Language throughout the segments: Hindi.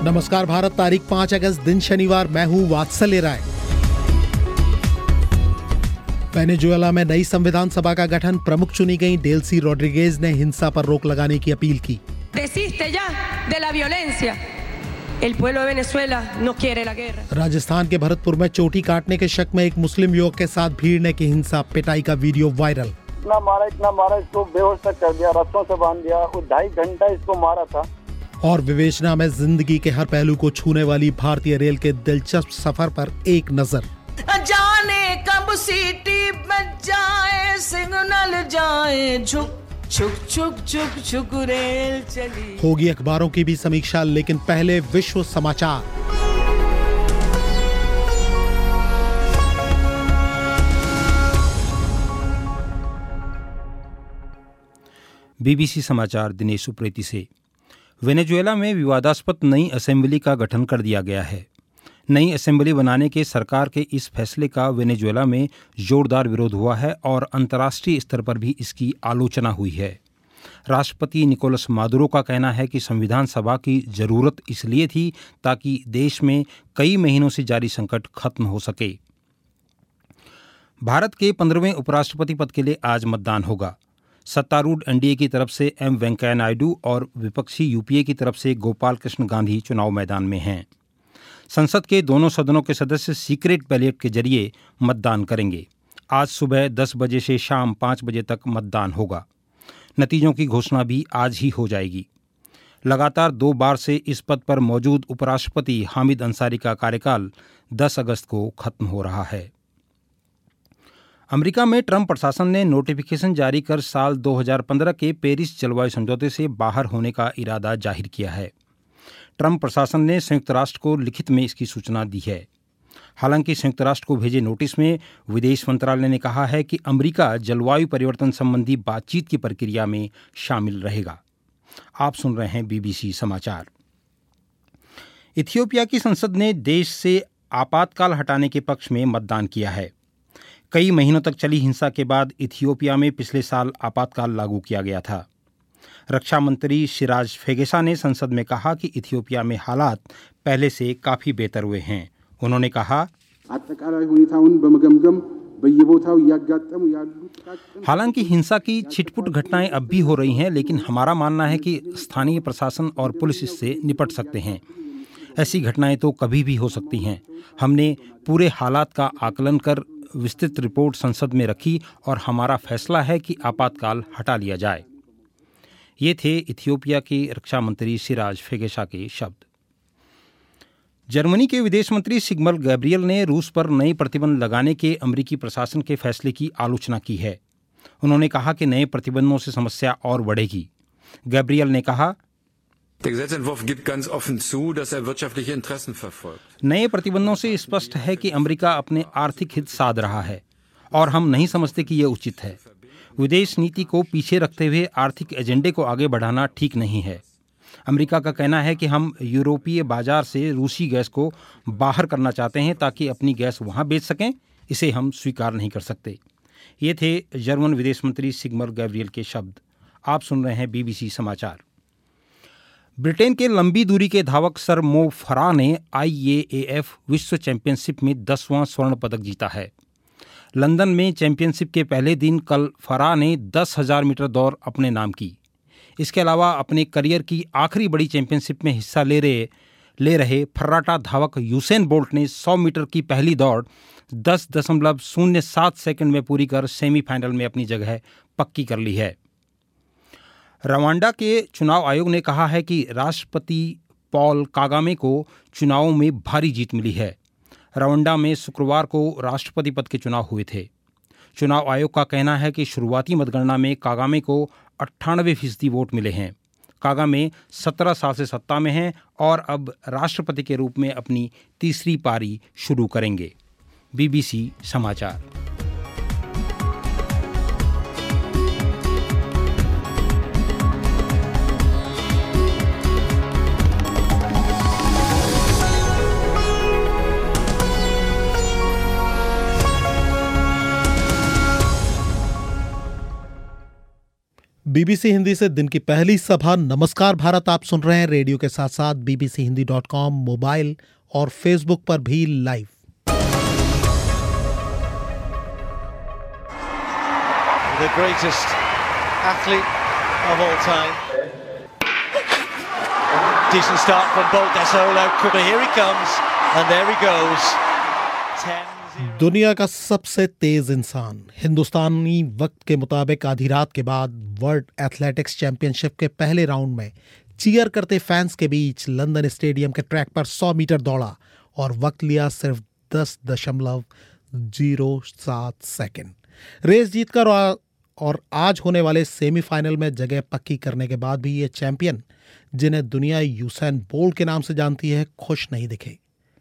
नमस्कार भारत, तारीख 5 अगस्त, दिन शनिवार। मैं हूं वात्सल्य राय। वेनेजुएला में नई संविधान सभा का गठन, प्रमुख चुनी गई डेल्सी रोड्रिगेज ने हिंसा पर रोक लगाने की अपील की। राजस्थान के भरतपुर में चोटी काटने के शक में एक मुस्लिम युवक के साथ भीड़ की हिंसा, पिटाई का वीडियो वायरल। इतना मारा, इसको बेहोश तक कर दिया, रस्सों से बांध दिया, 2.5 घंटा इसको मारा था। और विवेचना में जिंदगी के हर पहलू को छूने वाली भारतीय रेल के दिलचस्प सफर पर एक नजर। जाने कब सीटी बज जाए, सिग्नल जाए, झुक छुक छुक छुक छुक रेल चली। होगी अखबारों की भी समीक्षा, लेकिन पहले विश्व समाचार। बीबीसी समाचार दिनेश उप्रेती से। वेनेजुएला में विवादास्पद नई असेंबली का गठन कर दिया गया है। नई असेंबली बनाने के सरकार के इस फैसले का वेनेजुएला में जोरदार विरोध हुआ है और अंतर्राष्ट्रीय स्तर पर भी इसकी आलोचना हुई है। राष्ट्रपति निकोलस मादुरो का कहना है कि संविधान सभा की जरूरत इसलिए थी ताकि देश में कई महीनों से जारी संकट खत्म हो सके। भारत के 15वें उपराष्ट्रपति पद के लिए आज मतदान होगा। सत्तारूढ़ एनडीए की तरफ से एम वेंकैया नायडू और विपक्षी यूपीए की तरफ से गोपाल कृष्ण गांधी चुनाव मैदान में हैं। संसद के दोनों सदनों के सदस्य सीक्रेट बैलेट के जरिए मतदान करेंगे। आज सुबह 10 बजे से शाम 5 बजे तक मतदान होगा। नतीजों की घोषणा भी आज ही हो जाएगी। लगातार 2 बार से इस पद पर मौजूद उपराष्ट्रपति हामिद अंसारी का कार्यकाल 10 अगस्त को खत्म हो रहा है। अमेरिका में ट्रंप प्रशासन ने नोटिफिकेशन जारी कर साल 2015 के पेरिस जलवायु समझौते से बाहर होने का इरादा जाहिर किया है। ट्रंप प्रशासन ने संयुक्त राष्ट्र को लिखित में इसकी सूचना दी है। हालांकि संयुक्त राष्ट्र को भेजे नोटिस में विदेश मंत्रालय ने कहा है कि अमेरिका जलवायु परिवर्तन संबंधी बातचीत की प्रक्रिया में शामिल रहेगा। आप सुन रहे हैं बीबीसी समाचार। इथियोपिया की संसद ने देश से आपातकाल हटाने के पक्ष में मतदान किया है। कई महीनों तक चली हिंसा के बाद इथियोपिया में पिछले साल आपातकाल लागू किया गया था। रक्षा मंत्री सिराज फेगेसा ने संसद में कहा कि इथियोपिया में हालात पहले से काफी बेहतर हुए हैं। उन्होंने कहा, हालांकि हिंसा की छिटपुट घटनाएं अब भी हो रही हैं, लेकिन हमारा मानना है कि स्थानीय प्रशासन और पुलिस इससे निपट सकते हैं। ऐसी घटनाएं तो कभी भी हो सकती हैं। हमने पूरे हालात का आकलन कर विस्तृत रिपोर्ट संसद में रखी और हमारा फैसला है कि आपातकाल हटा लिया जाए। ये थे इथियोपिया के रक्षा मंत्री सिराज फेगेसा के शब्द। जर्मनी के विदेश मंत्री सिग्मर गैब्रियल ने रूस पर नए प्रतिबंध लगाने के अमेरिकी प्रशासन के फैसले की आलोचना की है। उन्होंने कहा कि नए प्रतिबंधों से समस्या और बढ़ेगी। गैब्रियल ने कहा, नए प्रतिबंधों से स्पष्ट है कि अमेरिका अपने आर्थिक हित साध रहा है और हम नहीं समझते कि यह उचित है। विदेश नीति को पीछे रखते हुए आर्थिक एजेंडे को आगे बढ़ाना ठीक नहीं है। अमेरिका का कहना है कि हम यूरोपीय बाजार से रूसी गैस को बाहर करना चाहते हैं ताकि अपनी गैस वहां बेच सकें। इसे हम स्वीकार नहीं कर सकते। ये थे जर्मन विदेश मंत्री सिग्मर गैब्रियल के शब्द। आप सुन रहे हैं बीबीसी समाचार। ब्रिटेन के लंबी दूरी के धावक सर मो फराह ने IAAF विश्व चैंपियनशिप में 10वां स्वर्ण पदक जीता है। लंदन में चैंपियनशिप के पहले दिन कल फराह ने 10,000 मीटर दौड़ अपने नाम की। इसके अलावा अपने करियर की आखिरी बड़ी चैंपियनशिप में हिस्सा ले रहे फर्राटा धावक यूसेन बोल्ट ने 100 मीटर की पहली दौड़ 10.07 सेकंड में पूरी कर सेमीफाइनल में अपनी जगह पक्की कर ली है। रवांडा के चुनाव आयोग ने कहा है कि राष्ट्रपति पॉल कागामे को चुनावों में भारी जीत मिली है। रवांडा में शुक्रवार को राष्ट्रपति पद के चुनाव हुए थे। चुनाव आयोग का कहना है कि शुरुआती मतगणना में कागामे को 98% वोट मिले हैं। कागामे 17 साल से सत्ता में हैं और अब राष्ट्रपति के रूप में अपनी तीसरी पारी शुरू करेंगे। बीबीसी समाचार। बीबीसी हिंदी से दिन की पहली सभा नमस्कार भारत आप सुन रहे हैं रेडियो के साथ साथ bbchindi.com मोबाइल और फेसबुक पर भी live. The greatest athlete of all time. Decent start from Bolt Desola. Here he comes and there he goes. 10-0. दुनिया का सबसे तेज इंसान हिंदुस्तानी वक्त के मुताबिक आधी रात के बाद वर्ल्ड एथलेटिक्स चैंपियनशिप के पहले राउंड में चीयर करते फैंस के बीच लंदन स्टेडियम के ट्रैक पर 100 मीटर दौड़ा और वक्त लिया सिर्फ 10.07 सेकंड। रेस जीतकर और आज होने वाले सेमीफाइनल में जगह पक्की करने के बाद भी ये चैंपियन, जिन्हें दुनिया यूसैन बोल्ट के नाम से जानती है, खुश नहीं दिखे।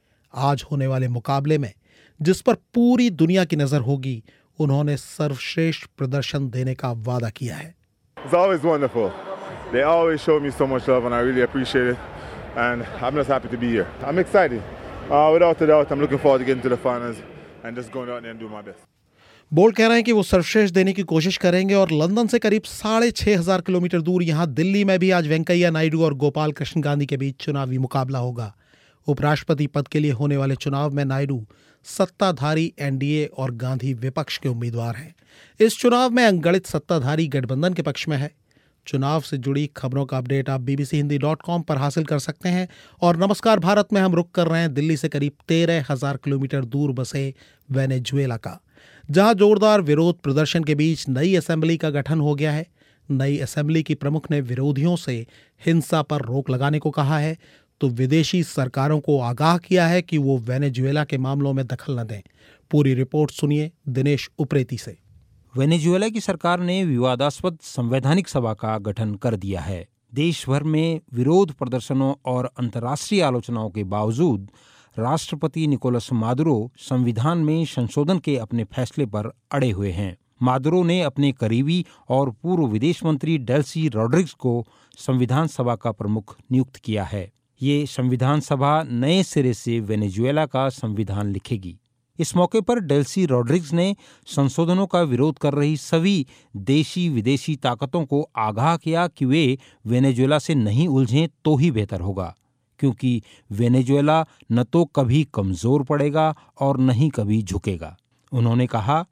आज होने वाले मुकाबले में जिस पर पूरी दुनिया की नजर होगी, उन्होंने सर्वश्रेष्ठ प्रदर्शन देने का वादा किया है। It's always wonderful. They always show me so much love and I really appreciate it. And I'm just happy to be here. I'm excited. Without a doubt, I'm looking forward to getting to the finals and just going out there and doing my best. Bolt कह रहे हैं कि वो सर्वश्रेष्ठ देने की कोशिश करेंगे और लंदन से करीब 6,500 किलोमीटर दूर यहां दिल्ली में भी आज वेंकैया नायडू और गोपाल कृष्ण गांधी के बीच चुनावी मुकाबला होगा। उपराष्ट्रपति पद के लिए होने वाले चुनाव में नायडू सत्ताधारी एनडीए और गांधी विपक्ष के उम्मीदवार हैं। इस चुनाव में अनगणित सत्ताधारी गठबंधन के पक्ष में है। चुनाव से जुड़ी खबरों का अपडेट आप bbchindy.com पर हासिल कर सकते हैं। और नमस्कार भारत में हम रुक कर रहे हैं दिल्ली से करीब 13,000 किलोमीटर दूर बसे वेनेजुएला का, जहां जोरदार विरोध प्रदर्शन के बीच नई असेंबली का गठन हो गया है। नई असेंबली की प्रमुख ने विरोधियों से हिंसा पर रोक लगाने को कहा है, तो विदेशी सरकारों को आगाह किया है कि वो वेनेजुएला के मामलों में दखल न दें। पूरी रिपोर्ट सुनिए दिनेश उप्रेती से। वेनेजुएला की सरकार ने विवादास्पद संवैधानिक सभा का गठन कर दिया है। देश भर में विरोध प्रदर्शनों और अंतर्राष्ट्रीय आलोचनाओं के बावजूद राष्ट्रपति निकोलस मादुरो संविधान में संशोधन के अपने फैसले पर अड़े हुए हैं। मादुरो ने अपने करीबी और पूर्व विदेश मंत्री डेल्सी रॉड्रिग्स को संविधान सभा का प्रमुख नियुक्त किया है। ये संविधान सभा नए सिरे से वेनेजुएला का संविधान लिखेगी। इस मौके पर डेल्सी रॉड्रिग्स ने संशोधनों का विरोध कर रही सभी देशी विदेशी ताकतों को आगाह किया कि वे वेनेजुएला से नहीं उलझें तो ही बेहतर होगा, क्योंकि वेनेजुएला न तो कभी कमजोर पड़ेगा और न ही कभी झुकेगा। उन्होंने कहा,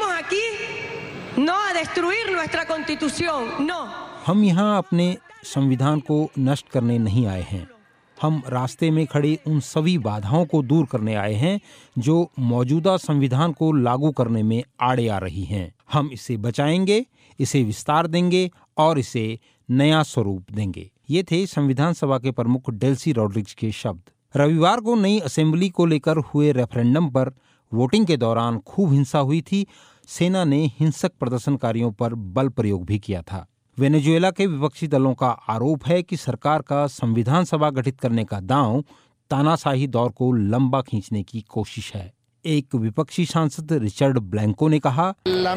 हम यहाँ अपने संविधान को नष्ट करने नहीं आए हैं। हम रास्ते में खड़ी उन सभी बाधाओं को दूर करने आए हैं जो मौजूदा संविधान को लागू करने में आड़े आ रही हैं। हम इसे बचाएंगे, इसे विस्तार देंगे और इसे नया स्वरूप देंगे। ये थे संविधान सभा के प्रमुख डेल्सी रॉड्रिग्स के शब्द। रविवार को नई असेंबली को लेकर हुए रेफरेंडम पर वोटिंग के दौरान खूब हिंसा हुई थी। सेना ने हिंसक प्रदर्शनकारियों पर बल प्रयोग भी किया था। वेनेजुएला के विपक्षी दलों का आरोप है कि सरकार का संविधान सभा गठित करने का दांव तानाशाही दौर को लंबा खींचने की कोशिश है। एक विपक्षी सांसद रिचर्ड ब्लैंको ने कहा,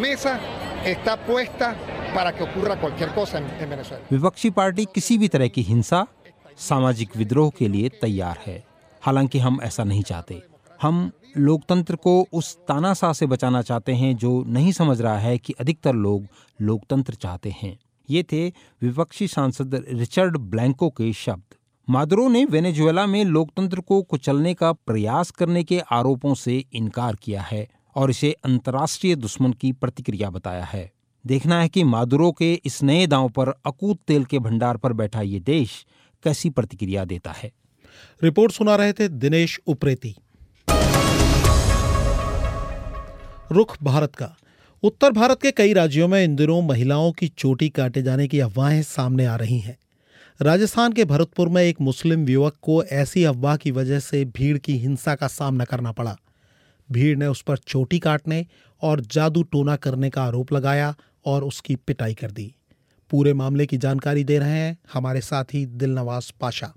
विपक्षी पार्टी किसी भी तरह की हिंसा, सामाजिक विद्रोह के लिए तैयार है। हालांकि हम ऐसा नहीं चाहते। हम लोकतंत्र को उस तानाशाह से बचाना चाहते हैं जो नहीं समझ रहा है कि अधिकतर लोग लोकतंत्र चाहते हैं। ये थे विपक्षी सांसद रिचर्ड ब्लैंको के शब्द। मादुरो ने वेनेजुएला में लोकतंत्र को कुचलने का प्रयास करने के आरोपों से इनकार किया है और इसे अंतर्राष्ट्रीय दुश्मन की प्रतिक्रिया बताया है। देखना है कि मादुरो के इस नए दांव पर अकूत तेल के भंडार पर बैठा ये देश कैसी प्रतिक्रिया देता है। रिपोर्ट सुना रहे थे दिनेश उप्रेती। रुख भारत का। उत्तर भारत के कई राज्यों में इन दिनों महिलाओं की चोटी काटे जाने की अफवाहें सामने आ रही हैं। राजस्थान के भरतपुर में एक मुस्लिम युवक को ऐसी अफवाह की वजह से भीड़ की हिंसा का सामना करना पड़ा। भीड़ ने उस पर चोटी काटने और जादू टोना करने का आरोप लगाया और उसकी पिटाई कर दी। पूरे मामले की जानकारी दे रहे हैं हमारे साथी दिलनवाज पाशा।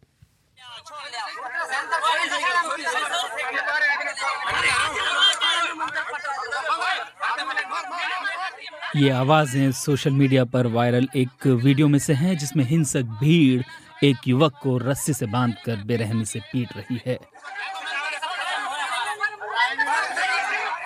ये आवाज़ें सोशल मीडिया पर वायरल एक वीडियो में से हैं जिसमें हिंसक भीड़ एक युवक को रस्सी से बांधकर बेरहमी से पीट रही है।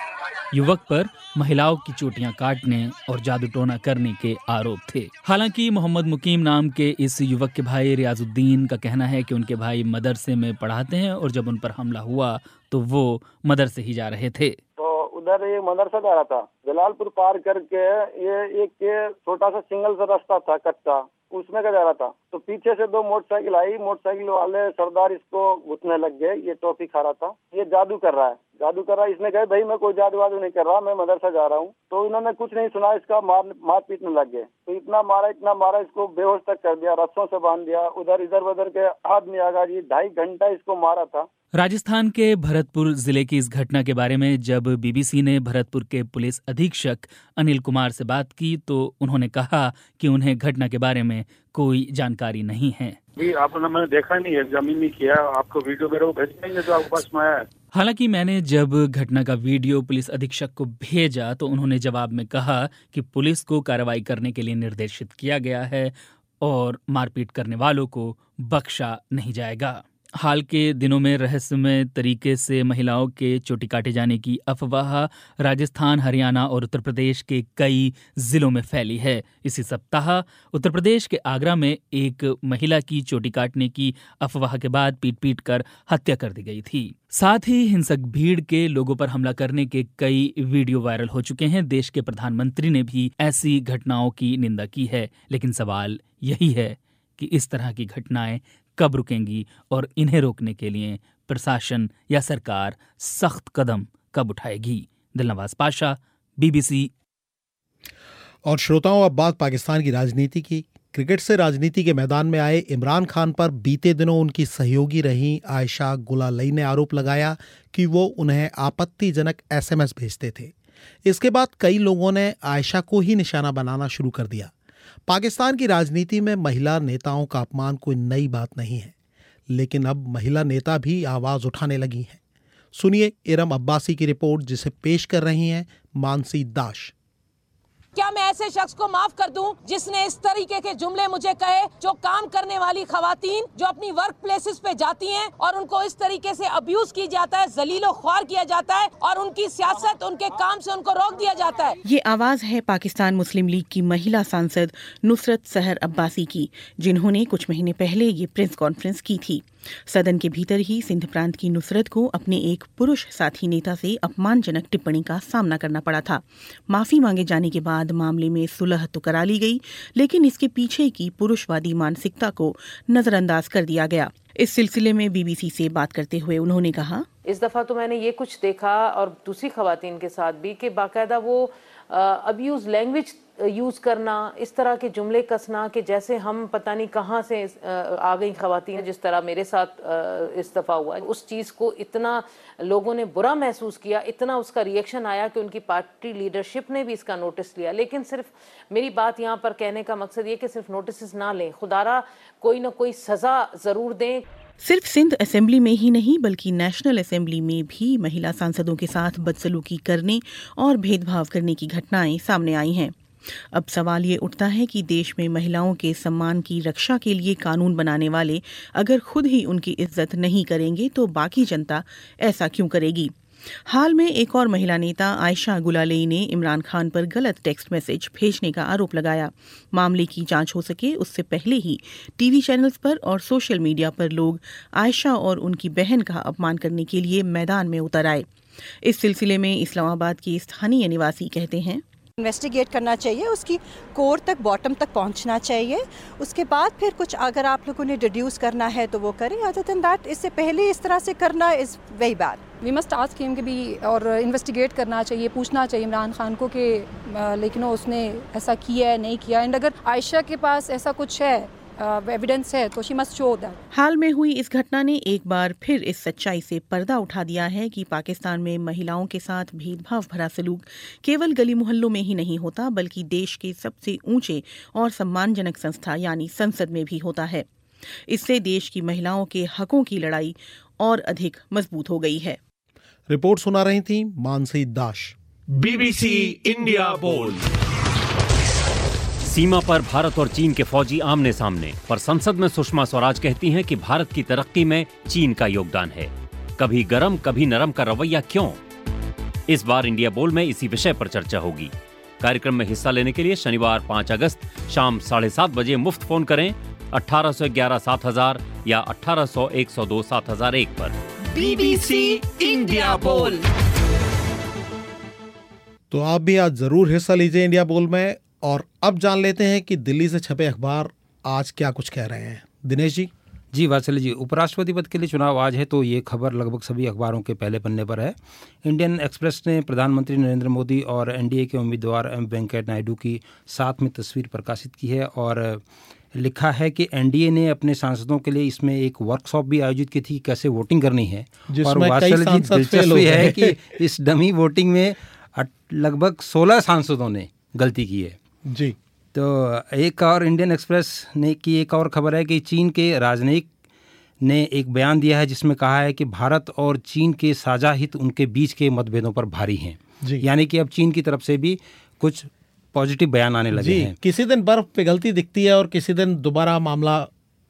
युवक पर महिलाओं की चोटियां काटने और जादू टोना करने के आरोप थे। हालांकि मोहम्मद मुकीम नाम के इस युवक के भाई रियाजुद्दीन का कहना है कि उनके भाई मदरसे में पढ़ाते हैं और जब उन पर हमला हुआ तो वो मदरसे ही जा रहे थे। उधर एक मदरसा जा रहा था, जलालपुर पार करके ये एक छोटा सा सिंगल सा रास्ता था कच्चा, उसमें का जा रहा था। तो पीछे से 2 मोटरसाइकिल आई, मोटरसाइकिल वाले सरदार इसको घुटने लग गए। ये टॉफी खा रहा था, ये जादू कर रहा है। इसने कहा भाई मैं कोई जादू वादू नहीं कर रहा, मैं मदरसा जा रहा हूँ। तो इन्होंने कुछ नहीं सुना, इसका मार पीटने लग गए। तो इतना मारा, इसको बेहोश तक कर दिया, रस्सों से बांध दिया। उधर इधर उधर के आदमी आ गए, 2.5 घंटा इसको मारा था। राजस्थान के भरतपुर जिले की इस घटना के बारे में जब बीबीसी ने भरतपुर के पुलिस अधीक्षक अनिल कुमार से बात की तो उन्होंने कहा कि उन्हें घटना के बारे में कोई जानकारी नहीं है। मैंने देखा नहीं है, जमीन नहीं किया। आपको वीडियो मेरे को भेज देंगे जो आपके पास में आया है। हालांकि मैंने जब घटना का वीडियो पुलिस अधीक्षक को भेजा तो उन्होंने जवाब में कहा कि पुलिस को कार्रवाई करने के लिए निर्देशित किया गया है और मारपीट करने वालों को बख्शा नहीं जाएगा। हाल के दिनों में रहस्यमय तरीके से महिलाओं के चोटी काटे जाने की अफवाह राजस्थान, हरियाणा और उत्तर प्रदेश के कई जिलों में फैली है। इसी सप्ताह उत्तर प्रदेश के आगरा में एक महिला की चोटी काटने की अफवाह के बाद पीट कर हत्या कर दी गई थी। साथ ही हिंसक भीड़ के लोगों पर हमला करने के कई वीडियो वायरल हो चुके हैं। देश के प्रधानमंत्री ने भी ऐसी घटनाओं की निंदा की है, लेकिन सवाल यही है कि इस तरह की घटनाएं कब रुकेंगी और इन्हें रोकने के लिए प्रशासन या सरकार सख्त कदम कब उठाएगी। दिलनवाज पाशा, बीबीसी। और श्रोताओं, अब बात पाकिस्तान की राजनीति की। क्रिकेट से राजनीति के मैदान में आए इमरान खान पर बीते दिनों उनकी सहयोगी रही आयशा गुलालई ने आरोप लगाया कि वो उन्हें आपत्तिजनक SMS भेजते थे। इसके बाद कई लोगों ने आयशा को ही निशाना बनाना शुरू कर दिया। पाकिस्तान की राजनीति में महिला नेताओं का अपमान कोई नई बात नहीं है, लेकिन अब महिला नेता भी आवाज उठाने लगी हैं। सुनिए इरम अब्बासी की रिपोर्ट, जिसे पेश कर रही हैं मानसी दाश। क्या मैं ऐसे शख्स को माफ कर दूं जिसने इस तरीके के जुमले मुझे कहे, जो काम करने वाली खवातीन जो अपनी वर्क प्लेसेस पे जाती हैं और उनको इस तरीके से अब्यूज की जाता है, जलीलो ख्वार किया जाता है और उनकी सियासत, उनके काम से उनको रोक दिया जाता है। ये आवाज है पाकिस्तान मुस्लिम लीग की महिला सांसद नुसरत सहर अब्बासी की, जिन्होंने कुछ महीने पहले ये प्रेस कॉन्फ्रेंस की थी। सदन के भीतर ही सिंध प्रांत की नुसरत को अपने एक पुरुष साथी नेता से अपमानजनक टिप्पणी का सामना करना पड़ा था। माफी मांगे जाने के बाद मामले में सुलह तो करा ली गई, लेकिन इसके पीछे की पुरुषवादी मानसिकता को नजरअंदाज कर दिया गया। इस सिलसिले में बीबीसी से बात करते हुए उन्होंने कहा, इस दफा तो मैंने ये कुछ देखा और दूसरी खवातीन के साथ भी कि बाकायदा वो अब्यूज लैंग्वेज यूज करना, इस तरह के जुमले कसना कि जैसे हम पता नहीं कहाँ से आ गई खवातीन, जिस तरह मेरे साथ इस दफा हुआ। उस चीज़ को इतना लोगों ने बुरा महसूस किया, इतना उसका रिएक्शन आया कि उनकी पार्टी लीडरशिप ने भी इसका नोटिस लिया। लेकिन सिर्फ मेरी बात यहाँ पर कहने का मकसद ये कि सिर्फ नोटिस ना लें, खुदारा कोई ना कोई सजा जरूर दें। सिर्फ सिंध असेंबली में ही नहीं बल्कि नेशनल असेंबली में भी महिला सांसदों के साथ बदसलूकी करने और भेदभाव करने की घटनाएं सामने आई हैं। अब सवाल ये उठता है कि देश में महिलाओं के सम्मान की रक्षा के लिए कानून बनाने वाले अगर खुद ही उनकी इज्जत नहीं करेंगे तो बाकी जनता ऐसा क्यों करेगी। हाल में एक और महिला नेता आयशा गुलालई ने इमरान खान पर गलत टेक्स्ट मैसेज भेजने का आरोप लगाया। मामले की जांच हो सके उससे पहले ही टीवी चैनल्स पर और सोशल मीडिया पर लोग आयशा और उनकी बहन का अपमान करने के लिए मैदान में उतर आए। इस सिलसिले में इस्लामाबाद की स्थानीय निवासी कहते हैं, इन्वेस्टिगेट करना चाहिए, उसकी कोर तक, बॉटम तक पहुंचना चाहिए। उसके बाद फिर कुछ अगर आप लोगों ने डिड्यूस करना है तो वो करें। अदर देन दैट, इससे पहले इस तरह से करना is very bad. We must ask him कि भी और इन्वेस्टिगेट करना चाहिए, पूछना चाहिए इमरान खान को कि लेकिन उसने ऐसा किया है नहीं किया। एंड अगर आयशा के पास ऐसा कुछ है, एविडेंस है, तो शी मस्ट शो दैट। हाल में हुई इस घटना ने एक बार फिर इस सच्चाई से पर्दा उठा दिया है कि पाकिस्तान में महिलाओं के साथ भेदभाव भरा सलूक केवल गली मोहल्लों में ही नहीं होता बल्कि देश के सबसे ऊंचे और सम्मानजनक संस्था यानी संसद में भी होता है। इससे देश की महिलाओं के हकों की लड़ाई और अधिक मजबूत हो गई है। रिपोर्ट सुना रही थी मानसी दाश। बीबीसी इंडिया बोल। सीमा पर भारत और चीन के फौजी आमने सामने, पर संसद में सुषमा स्वराज कहती हैं कि भारत की तरक्की में चीन का योगदान है। कभी गरम कभी नरम का रवैया क्यों? इस बार इंडिया बोल में इसी विषय पर चर्चा होगी। कार्यक्रम में हिस्सा लेने के लिए शनिवार 5 अगस्त शाम 7:30 बजे मुफ्त फोन करें 1811-7000 या 1800-102-7001 पर। BBC इंडिया बोल। तो आप भी आज जरूर हिस्सा लीजिए इंडिया बोल में। और अब जान लेते हैं कि दिल्ली से छपे अखबार आज क्या कुछ कह रहे हैं। दिनेश जी। जी वात्सल्य जी, उपराष्ट्रपति पद के लिए चुनाव आज है, तो ये खबर लगभग सभी अखबारों के पहले पन्ने पर है। इंडियन एक्सप्रेस ने प्रधानमंत्री नरेंद्र मोदी और एनडीए के उम्मीदवार एम वेंकैया नायडू की साथ में तस्वीर प्रकाशित की है और लिखा है कि एनडीए ने अपने सांसदों के लिए इसमें एक वर्कशॉप भी आयोजित की थी, कैसे वोटिंग करनी है। और वात्सल्य जी, दिलचस्पी है कि इस डमी वोटिंग में लगभग 16 सांसदों ने गलती की है जी। तो एक और इंडियन एक्सप्रेस ने की एक और खबर है कि चीन के राजनयिक ने एक बयान दिया है जिसमें कहा है कि भारत और चीन के साझा हित उनके बीच के मतभेदों पर भारी हैं। यानी कि अब चीन की तरफ से भी कुछ पॉजिटिव बयान आने लगे हैं। किसी दिन बर्फ पिघलती दिखती है और किसी दिन दोबारा मामला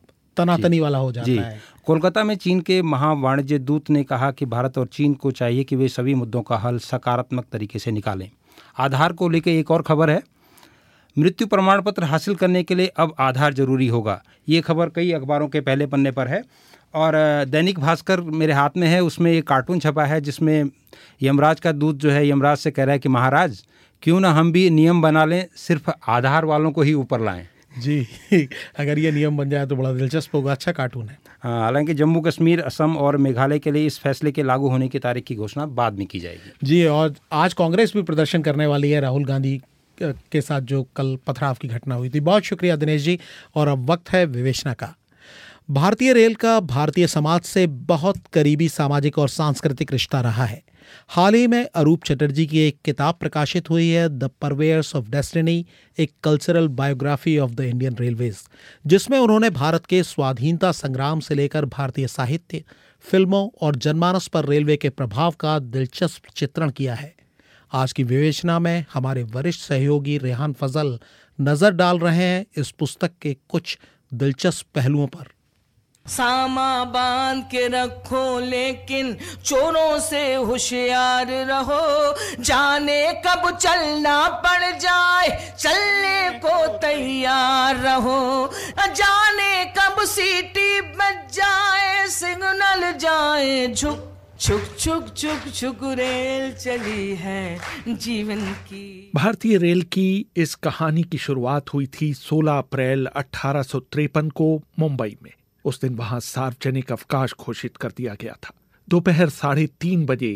तनातनी वाला हो जाता है। कोलकाता में चीन के महावाणिज्य दूत ने कहा कि भारत और चीन को चाहिए कि वे सभी मुद्दों का हल सकारात्मक तरीके से निकालें। आधार को लेकर एक और खबर है, मृत्यु प्रमाण पत्र हासिल करने के लिए अब आधार जरूरी होगा। ये खबर कई अखबारों के पहले पन्ने पर है और दैनिक भास्कर मेरे हाथ में है, उसमें एक कार्टून छपा है जिसमें यमराज का दूत जो है यमराज से कह रहा है कि महाराज क्यों ना हम भी नियम बना लें, सिर्फ आधार वालों को ही ऊपर लाएं। जी, अगर ये नियम बन जाए तो बड़ा दिलचस्प होगा। अच्छा कार्टून है। हालांकि जम्मू कश्मीर, असम और मेघालय के लिए इस फैसले के लागू होने की तारीख की घोषणा बाद में की जाएगी। जी, और आज कांग्रेस भी प्रदर्शन करने वाली है राहुल गांधी के साथ जो कल पथराव की घटना हुई थी। बहुत शुक्रिया दिनेश जी। और अब वक्त है विवेचना का। भारतीय रेल का भारतीय समाज से बहुत करीबी सामाजिक और सांस्कृतिक रिश्ता रहा है। हाल ही में अरूप चटर्जी की एक किताब प्रकाशित हुई है, द परवेयर्स ऑफ डेस्टिनी, एक cultural biography of the Indian railways, जिसमें उन्होंने भारत के स्वाधीनता संग्राम से लेकर भारतीय साहित्य, फिल्मों और जनमानस पर रेलवे के प्रभाव का दिलचस्प चित्रण किया है। आज की विवेचना में हमारे वरिष्ठ सहयोगी रेहान फजल नजर डाल रहे हैं इस पुस्तक के कुछ दिलचस्प पहलुओं पर। सामा बांध के रखो लेकिन चोरों से होशियार रहो, जाने कब चलना पड़ जाए चलने को तैयार रहो, जाने कब सीटी बज जाए सिग्नल जाए झुक छुक छुक छुक छुक रेल चली है जीवन की। भारतीय रेल की इस कहानी की शुरुआत हुई थी 16 अप्रैल 1853 को मुंबई में। उस दिन वहां सार्वजनिक अवकाश घोषित कर दिया गया था। दोपहर 3:30 बजे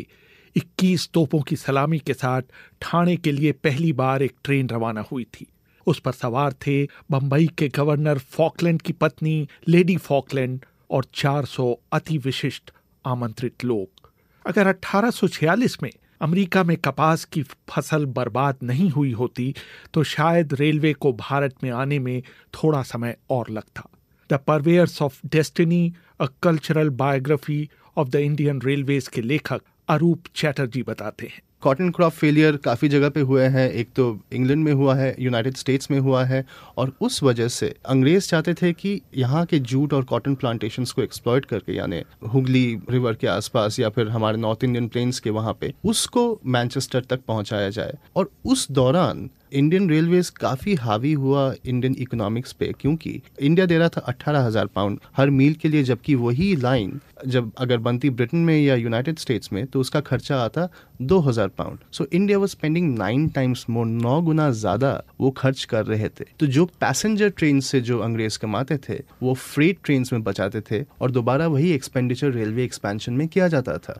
21 तोपों की सलामी के साथ ठाणे के लिए पहली बार एक ट्रेन रवाना हुई थी। उस पर सवार थे बंबई के गवर्नर फॉकलैंड की पत्नी लेडी फॉकलैंड और 400 अति विशिष्ट आमंत्रित लोग। अगर 1846 में अमेरिका में कपास की फसल बर्बाद नहीं हुई होती तो शायद रेलवे को भारत में आने में थोड़ा समय और लगता। The purveyors of destiny, a cultural biography of the Indian railways के लेखक अरूप चैटर्जी बताते हैं। कॉटन क्रॉप फेलियर काफ़ी जगह पे हुए हैं। एक तो इंग्लैंड में हुआ है, यूनाइटेड स्टेट्स में हुआ है, और उस वजह से अंग्रेज चाहते थे कि यहाँ के जूट और कॉटन प्लांटेशंस को एक्सप्लॉइट करके, यानी हुगली रिवर के आसपास या फिर हमारे नॉर्थ इंडियन प्लेन्स के वहाँ पे, उसको मैनचेस्टर तक पहुँचाया जाए। और उस दौरान इंडियन रेलवेज काफ़ी हावी हुआ इंडियन इकोनॉमिक्स पे, क्योंकि इंडिया दे रहा था 18,000 पाउंड हर मील के लिए, जबकि वही लाइन जब अगर बनती ब्रिटेन में या यूनाइटेड स्टेट्स में तो उसका खर्चा आता 2,000 pound. So India was spending 9 times more, 9 गुना ज़्यादा वो खर्च कर रहे थे। तो जो पैसेंजर ट्रेन से जो अंग्रेज कमाते थे वो फ्रेट ट्रेन में बचाते थे और दोबारा वही एक्सपेंडिचर रेलवे एक्सपेंशन में किया जाता था।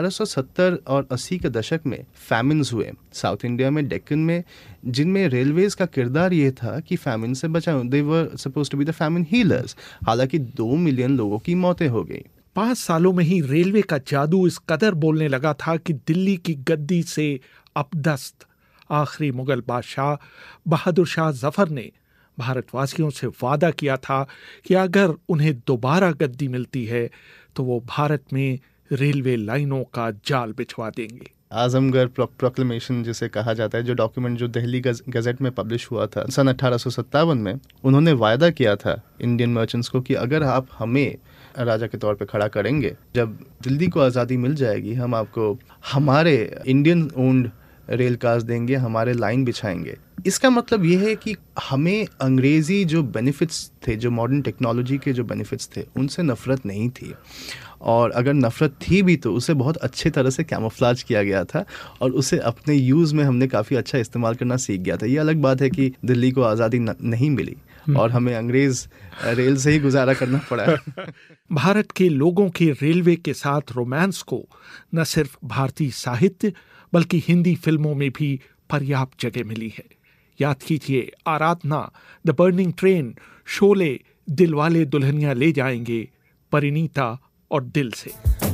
1870 और 80 के दशक में फैमिन्स हुए साउथ इंडिया में, डेक्कन में, जिनमें रेलवेज का किरदार ये था कि फैमिन से बचाओ। They were supposed to be the famine healers. हालांकि 2 मिलियन लोगों की मौतें हो गई। 5 सालों में ही रेलवे का जादू इस कदर बोलने लगा था कि दिल्ली की गद्दी से अपदस्थ आखिरी मुगल बादशाह बहादुर शाह जफर ने भारतवासियों से वादा किया था कि अगर उन्हें दोबारा गद्दी मिलती है तो वो भारत में रेलवे लाइनों का जाल बिछवा देंगे। आजमगढ़ प्रोक्लेमेशन जिसे कहा जाता है, जो डॉक्यूमेंट जो दिल्ली गज़ेट में पब्लिश हुआ था सन 1857 में, उन्होंने वायदा किया था इंडियन मर्चेंट्स को कि अगर आप हमें राजा के तौर पे खड़ा करेंगे, जब दिल्ली को आज़ादी मिल जाएगी, हम आपको हमारे इंडियन ओन्ड रेल कार्स देंगे, हमारे लाइन बिछाएंगे। इसका मतलब ये है कि हमें अंग्रेज़ी जो बेनिफिट्स थे, जो मॉडर्न टेक्नोलॉजी के जो बेनिफिट्स थे, उनसे नफ़रत नहीं थी, और अगर नफ़रत थी भी तो उसे बहुत अच्छे तरह से कैमोफ्लेज किया गया था और उसे अपने यूज़ में हमने काफ़ी अच्छा इस्तेमाल करना सीख गया था। ये अलग बात है कि दिल्ली को आज़ादी नहीं मिली और हमें अंग्रेज़ रेल से ही गुजारा करना पड़ा है। भारत के लोगों के रेलवे के साथ रोमांस को न सिर्फ भारतीय साहित्य बल्कि हिंदी फिल्मों में भी पर्याप्त जगह मिली है। याद कीजिए Aradhana, the burning train, Sholay, Dilwale Dulhania Le Jayenge, Parineeta और दिल से।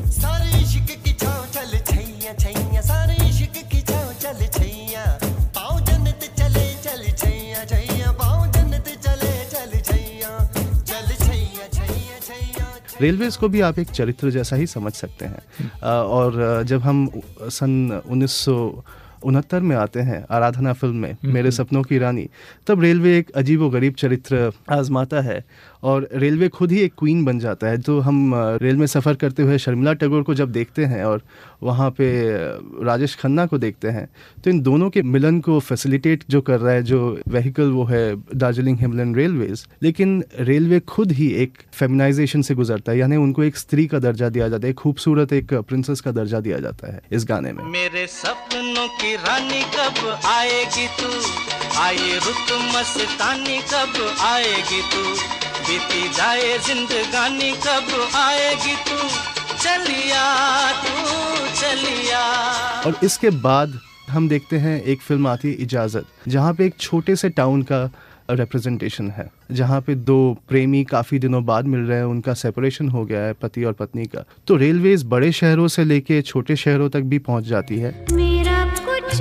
रेलवेज़ को भी आप एक चरित्र जैसा ही समझ सकते हैं। और जब हम सन 1969 में आते हैं आराधना फिल्म में, मेरे सपनों की रानी, तब रेलवे एक अजीब व गरीब चरित्र आजमाता है और रेलवे खुद ही एक क्वीन बन जाता है। तो हम रेल में सफ़र करते हुए शर्मिला टैगोर को जब देखते हैं और वहाँ पे राजेश खन्ना को देखते हैं, तो इन दोनों के मिलन को फैसिलिटेट जो कर रहा है जो व्हीकल, वो है दार्जिलिंग हिमालयन रेलवेज़। लेकिन रेलवे खुद ही एक फेमिनाइजेशन से गुजरता है, यानी उनको एक स्त्री का दर्जा दिया जाता है, खूबसूरत एक प्रिंसेस का दर्जा दिया जाता है इस गाने में। मेरे सपनों की रानी कब आएगी तू, आए रुत मस्तानी कब आएगी तू, बीती जाए जिंदगानी कब आएगी तू, चलिया तू चलिया। और इसके बाद हम देखते हैं एक फिल्म आती है इजाज़त, जहाँ पे एक छोटे से टाउन का रिप्रेजेंटेशन है, जहाँ पे दो प्रेमी काफ़ी दिनों बाद मिल रहे हैं, उनका सेपरेशन हो गया है पति और पत्नी का। तो रेलवेज बड़े शहरों से लेके छोटे शहरों तक भी पहुँच जाती है। मेरा कुछ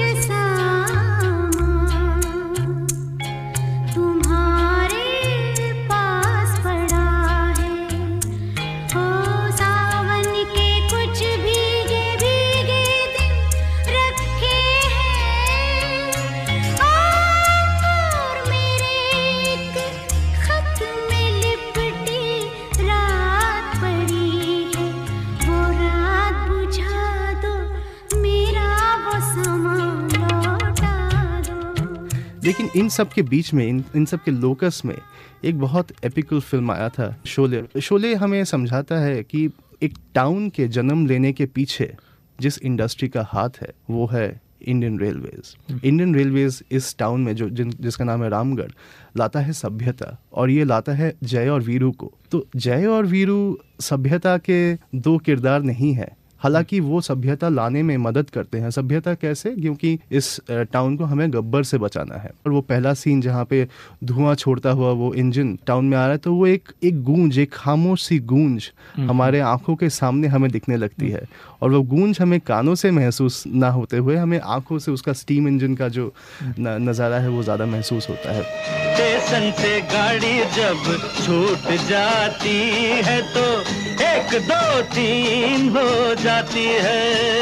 लेकिन इन सब के बीच में, इन सब के लोकस में एक बहुत एपिकल फिल्म आया था, शोले। शोले हमें समझाता है कि एक टाउन के जन्म लेने के पीछे जिस इंडस्ट्री का हाथ है वो है इंडियन रेलवेज। इंडियन रेलवेज इस टाउन में जिसका नाम है रामगढ़, लाता है सभ्यता, और ये लाता है जय और वीरू को। तो जय और वीरू सभ्यता के दो किरदार नहीं है, हालांकि वो सभ्यता लाने में मदद करते हैं। सभ्यता कैसे? क्योंकि इस टाउन को हमें गब्बर से बचाना है। और वो पहला सीन जहाँ पे धुआं छोड़ता हुआ वो इंजन टाउन में आ रहा है, तो वो एक गूंज, एक खामोश सी गूंज हमारे आंखों के सामने हमें दिखने लगती है, और वो गूंज हमें कानों से महसूस ना होते हुए हमें आंखों से उसका स्टीम इंजन का जो नज़ारा है वो ज़्यादा महसूस होता है। स्टेशन से गाड़ी जब छूट जाती है तो 1 2 3 हो जाती है।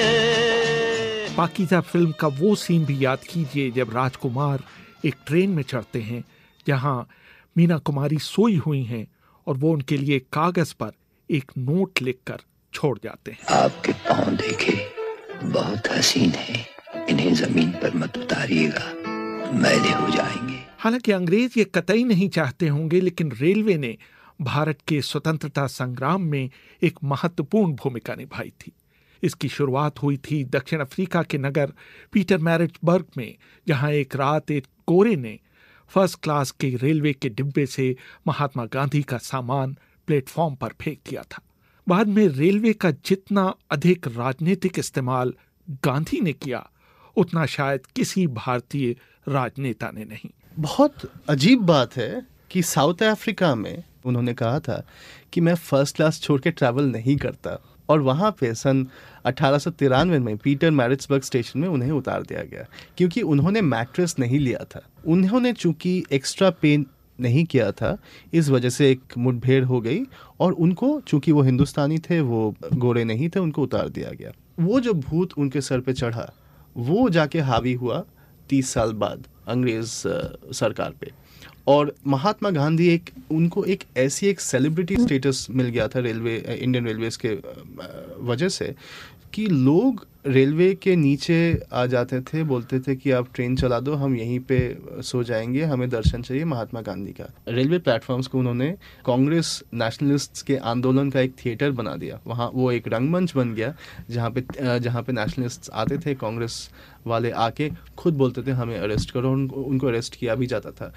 पाकीज़ा फिल्म का वो सीन भी याद कीजिए जब राजकुमार एक ट्रेन में चढ़ते हैं जहां मीना कुमारी सोई हुई हैं और वो उनके लिए कागज पर एक नोट लिखकर छोड़ जाते हैं। आपके पाँव देखे बहुत हसीन है, इन्हें जमीन पर मत उतारिएगा, मैले हो जाएंगे। हालांकि अंग्रेज ये कतई नहीं चाहते होंगे, लेकिन रेलवे ने भारत के स्वतंत्रता संग्राम में एक महत्वपूर्ण भूमिका निभाई थी। इसकी शुरुआत हुई थी दक्षिण अफ्रीका के नगर पीटरमैरिट्सबर्ग में, जहां एक रात एक गोरे ने फर्स्ट क्लास के रेलवे के डिब्बे से महात्मा गांधी का सामान प्लेटफॉर्म पर फेंक दिया था। बाद में रेलवे का जितना अधिक राजनीतिक इस्तेमाल गांधी ने किया, उतना शायद किसी भारतीय राजनेता ने नहीं। बहुत अजीब बात है कि साउथ अफ्रीका में उन्होंने कहा था कि मैं फर्स्ट क्लास छोड़ के ट्रैवल नहीं करता, और वहाँ पे सन 1893 में पीटरमैरिट्सबर्ग स्टेशन में उन्हें उतार दिया गया क्योंकि उन्होंने मैट्रेस नहीं लिया था। उन्होंने चूंकि एक्स्ट्रा पे नहीं किया था, इस वजह से एक मुठभेड़ हो गई और उनको, चूंकि वो हिंदुस्तानी थे, वो गोरे नहीं थे, उनको उतार दिया गया। वो जो भूत उनके सर पे चढ़ा वो जाके हावी हुआ 30 साल बाद अंग्रेज सरकार पे। और महात्मा गांधी उनको एक ऐसी एक सेलिब्रिटी स्टेटस मिल गया था इंडियन रेलवेज के वजह से कि लोग रेलवे के नीचे आ जाते थे, बोलते थे कि आप ट्रेन चला दो, हम यहीं पे सो जाएंगे, हमें दर्शन चाहिए महात्मा गांधी का। रेलवे प्लेटफॉर्म्स को उन्होंने कांग्रेस नेशनलिस्ट्स के आंदोलन का एक थिएटर बना दिया। वहाँ वो एक रंगमंच बन गया जहाँ पे नेशनलिस्ट्स आते थे, कांग्रेस वाले आके खुद बोलते थे हमें अरेस्ट करो, उनको अरेस्ट किया भी जाता था।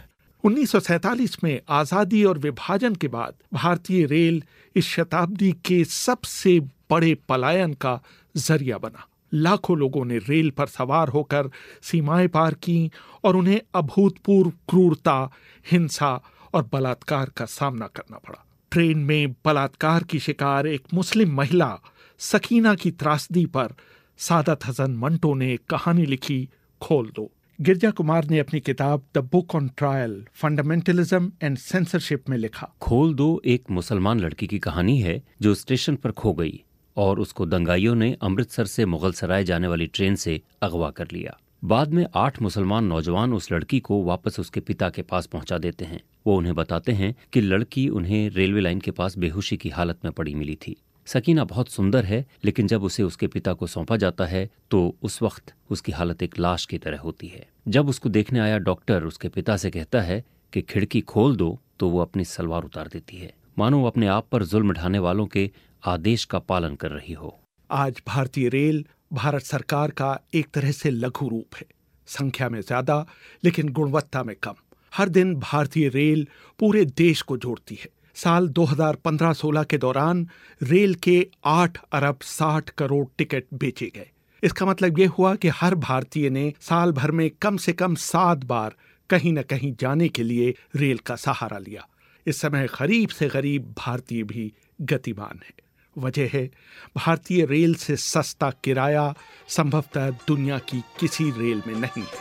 1947 में आज़ादी और विभाजन के बाद भारतीय रेल इस शताब्दी के सबसे बड़े पलायन का जरिया बना। लाखों लोगों ने रेल पर सवार होकर सीमाएं पार की और उन्हें अभूतपूर्व क्रूरता, हिंसा और बलात्कार का सामना करना पड़ा। ट्रेन में बलात्कार की शिकार एक मुस्लिम महिला सकीना की त्रासदी पर सादत हसन मंटो ने कहानी लिखी खोल दो। गिरजा कुमार ने अपनी किताब the book on trial, fundamentalism and censorship में लिखा, खोल दो एक मुसलमान लड़की की कहानी है जो स्टेशन पर खो गई और उसको दंगाइयों ने अमृतसर से मुगल सराय जाने वाली ट्रेन से अगवा कर लिया। बाद में 8 मुसलमान नौजवान उस लड़की को वापस उसके पिता के पास पहुंचा देते हैं। वो उन्हें बताते हैं कि लड़की उन्हें रेलवे लाइन के पास बेहोशी की हालत में पड़ी मिली थी। सकीना बहुत सुंदर है, लेकिन जब उसे उसके पिता को सौंपा जाता है तो उस वक्त उसकी हालत एक लाश की तरह होती है। जब उसको देखने आया डॉक्टर उसके पिता से कहता है कि खिड़की खोल दो, तो वो अपनी सलवार उतार देती है, मानो वो अपने आप पर जुल्म ढाने वालों के आदेश का पालन कर रही हो। आज भारतीय रेल भारत सरकार का एक तरह से लघु रूप है, संख्या में ज्यादा लेकिन गुणवत्ता में कम। हर दिन भारतीय रेल पूरे देश को जोड़ती है। साल 2015-16 के दौरान रेल के 8 अरब 60 करोड़ टिकट बेचे गए। इसका मतलब ये हुआ कि हर भारतीय ने साल भर में कम से कम 7 बार कहीं न कहीं जाने के लिए रेल का सहारा लिया। इस समय गरीब से गरीब भारतीय भी गतिमान है। वजह है भारतीय रेल से सस्ता किराया संभवतः दुनिया की किसी रेल में नहीं है।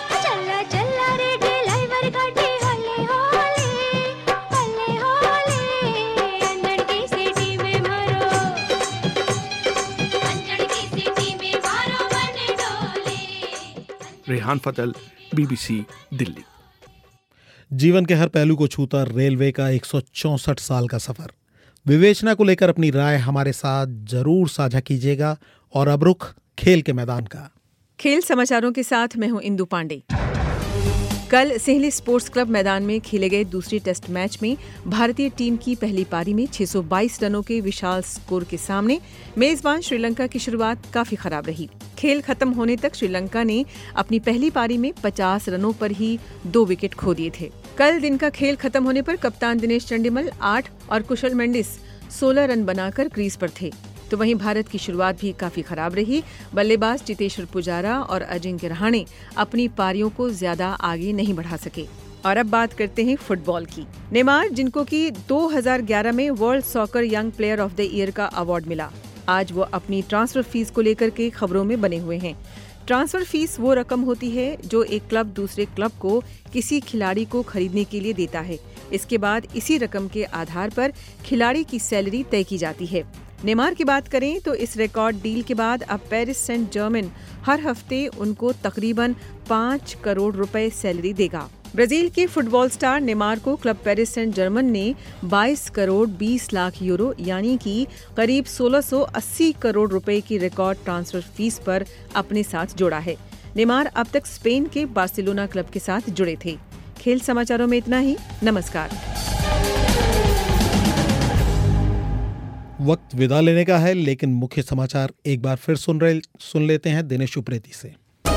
रेहान फजल, BBC, दिल्ली। जीवन के हर पहलू को छूता रेलवे का 164 साल का सफर। विवेचना को लेकर अपनी राय हमारे साथ जरूर साझा कीजिएगा। और अब रुख खेल के मैदान का। खेल समाचारों के साथ मैं हूं इंदु पांडे। कल सेहली स्पोर्ट्स क्लब मैदान में खेले गए दूसरे टेस्ट मैच में भारतीय टीम की पहली पारी में 622 रनों के विशाल स्कोर के सामने मेजबान श्रीलंका की शुरुआत काफी खराब रही। खेल खत्म होने तक श्रीलंका ने अपनी पहली पारी में 50 रनों पर ही 2 विकेट खो दिए थे। कल दिन का खेल खत्म होने पर कप्तान दिनेश चंडीमल 8 और कुशल मेंडिस 16 रन बनाकर क्रीज पर थे। तो वहीं भारत की शुरुआत भी काफी खराब रही। बल्लेबाज चेतेश्वर पुजारा और अजिंक्य रहाणे अपनी पारियों को ज्यादा आगे नहीं बढ़ा सके। और अब बात करते हैं फुटबॉल की। नेमार, जिनको कि 2011 में world soccer young player of the year का अवार्ड मिला, आज वो अपनी ट्रांसफर फीस को लेकर के खबरों में बने हुए हैं। ट्रांसफर फीस वो रकम होती है जो एक क्लब दूसरे क्लब को किसी खिलाड़ी को खरीदने के लिए देता है। इसके बाद इसी रकम के आधार पर खिलाड़ी की सैलरी तय की जाती है। नेमार की बात करें तो इस रिकॉर्ड डील के बाद अब पेरिस सेंट जर्मन हर हफ्ते उनको तकरीबन 5 करोड़ रुपए सैलरी देगा। ब्राजील के फुटबॉल स्टार नेमार को क्लब पेरिस सेंट जर्मन ने 22 करोड़ 20 लाख यूरो यानी कि करीब 1680 करोड़ रुपए की रिकॉर्ड ट्रांसफर फीस पर अपने साथ जोड़ा है। नेमार अब तक स्पेन के बार्सिलोना क्लब के साथ जुड़े थे। खेल समाचारों में इतना ही। नमस्कार। वक्त विदा लेने का है, लेकिन मुख्य समाचार एक बार फिर सुन लेते हैं दिनेश उप्रेती से।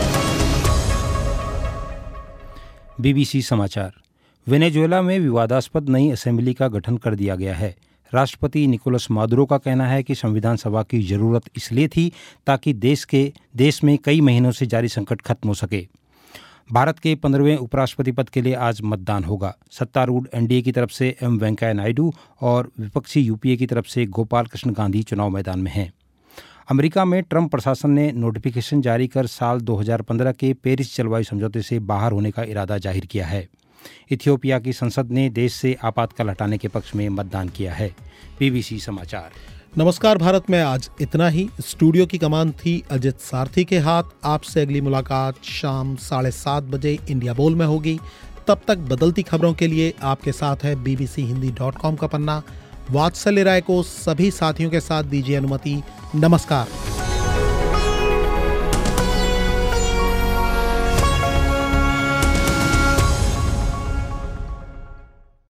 BBC समाचार। वेनेजुएला में विवादास्पद नई असेंबली का गठन कर दिया गया है। राष्ट्रपति निकोलस मादुरो का कहना है कि संविधान सभा की जरूरत इसलिए थी ताकि देश में कई महीनों से जारी संकट खत्म हो सके। भारत के 15वें उपराष्ट्रपति पद के लिए आज मतदान होगा। सत्तारूढ़ NDA की तरफ से M वेंकैया नायडू और विपक्षी UPA की तरफ से गोपाल कृष्ण गांधी चुनाव मैदान में हैं। अमेरिका में ट्रंप प्रशासन ने नोटिफिकेशन जारी कर साल 2015 के पेरिस जलवायु समझौते से बाहर होने का इरादा जाहिर किया है। इथियोपिया की संसद ने देश से आपातकाल हटाने के पक्ष में मतदान किया है। BBC समाचार। नमस्कार भारत में आज इतना ही। स्टूडियो की कमान थी अजित सारथी के हाथ। आपसे अगली मुलाकात शाम 7:30 बजे इंडिया बोल में होगी। तब तक बदलती खबरों के लिए आपके साथ है bbchindi.com का पन्ना। वात्सल्य राय को सभी साथियों के साथ दीजिए अनुमति। नमस्कार।